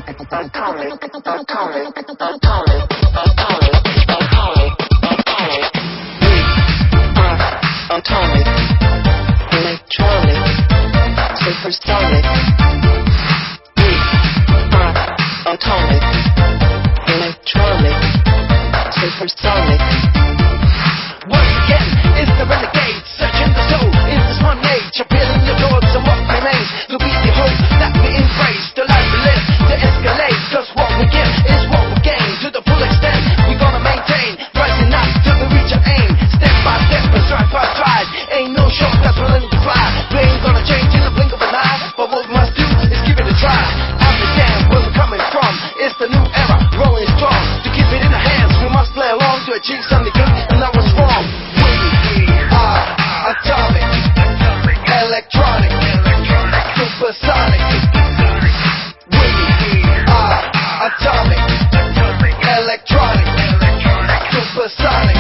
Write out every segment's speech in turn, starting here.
Atomic, electronic, supersonic. We are atomic, electronic, supersonic. Once again, it's the renegade, searching the soul in this one age, appealing the thoughts and what remains to be the hope that we embrace, the life we live to escalate, cause what we give is what we gain. To the full extent, we're gonna maintain, rising up till we reach our aim, step by step and stride by stride. Ain't no shortcuts, we're learning to fly. We ain't gonna change in the blink of an eye, but what we must do is give it a try. Understand where we're coming from, it's the new era, rolling strong. To keep it in our hands, we must play along to achieve something good and not what's wrong. We are atomic, electronic, supersonic. We are atomic, electronic, supersonic.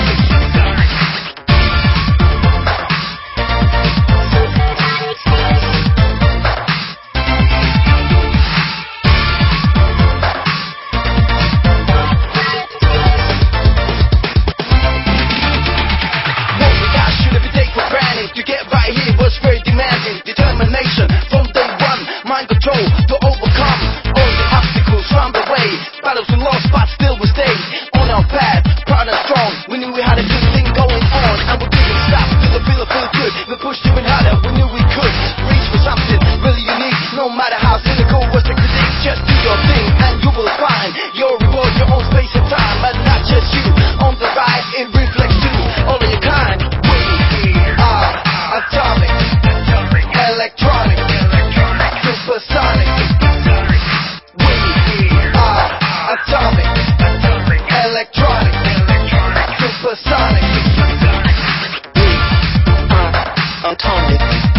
To get right here was very demanding. Determination from day one, mind control to overcome all the obstacles round the way. Battles we lost, but still we stayed on our path, proud and strong. We knew we had a good thing going on, and we didn't stop till the feel good. We pushed even harder, we knew we could reach for something really unique. No matter how cynical was the critic, just do your thing and you will find your reward, your own space and time, and not just you. On the ride, it reflects too, all of your kind. Atomic, electronic, supersonic. We are atomic, electronic, supersonic. We are atomic.